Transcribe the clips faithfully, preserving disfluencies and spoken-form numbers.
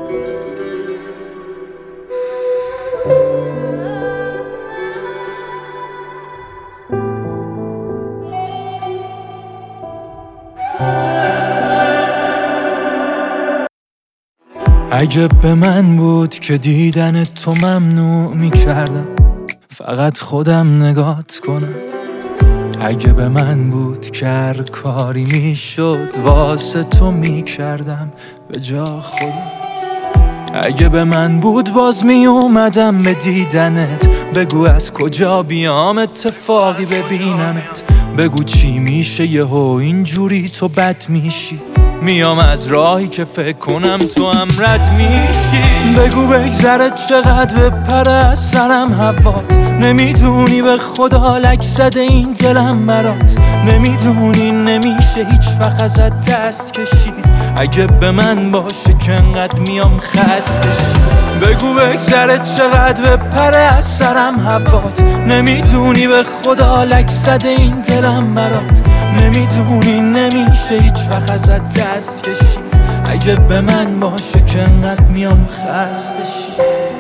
اگه به من بود که دیدن تو ممنوع میکردم، فقط خودم نگات کنم. اگه به من بود که هر کاری میشد واسه تو میکردم به جا خودم. اگه به من بود باز میومدم به دیدنت، بگو از کجا بیام اتفاقی ببینمت، بگو چی میشه یهو اینجوری تو بد میشی، میام از راهی که فکر کنم تو هم رد میشی. بگو بگذره چقدر بپره از سرم هوات، نمیدونی به خدا لک زده این دلم برات، نمیدونی نمیشه هیچ وقت ازت دست کشید. اگه به من باشه که انقدر میام خستشی. بگو بگذره چقدر بپره از سرم هوات، نمیدونی به خدا لک زده این دلم برات، نمیدونی نمیشه هیچ وقت ازت دست کشید. اگه به من باشه که انقدر میام خستشی.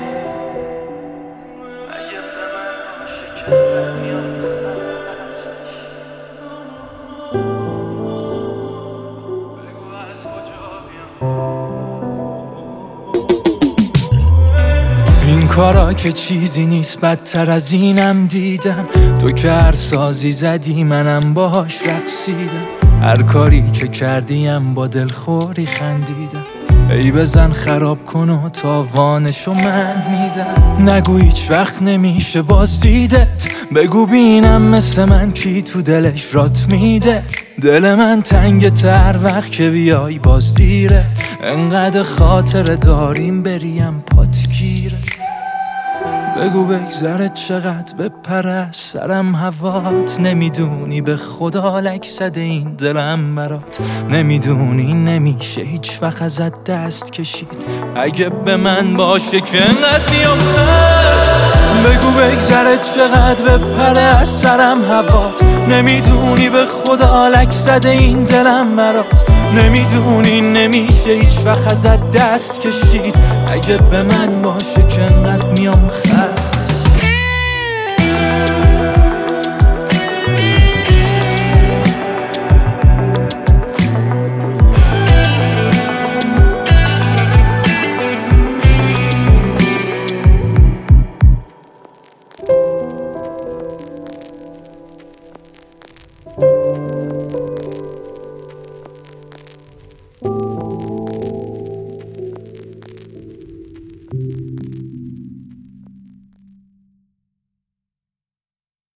اگه به من باشه که انقدر میام خستشی. بگو از کجا بیام. این کارا که چیزی نیست بدتر از اینم دیدم، تو که هر سازی زدی منم باهاش رقصیدم، هر کاری که کردیم با دلخوری خندیدم. ای بزن خراب کن و تاوانشو من میدم، نگو هیچ وقت نمیشه باز دیدت، بگو بینم مثل من کی تو دلش رات میده. دل من تنگ تر وقت که بیای باز دیره، انقدر خاطر داریم بریم پات گیره. بگو بگذره چقدر بپره از سرم هوات، نمیدونی به خدا لک زده این دلم برات، نمیدونی نمیشه هیچ وقت ازت دست کشید. اگه به من باشه که انقدر میام خست. بگو بگذره چقدر بپره از سرم هوات، نمیدونی به خدا لک زده این دلم برات، نمیدونی نمیشه هیچ وقت ازت دست کشید. اگه به من باشه که انقدر میام خست.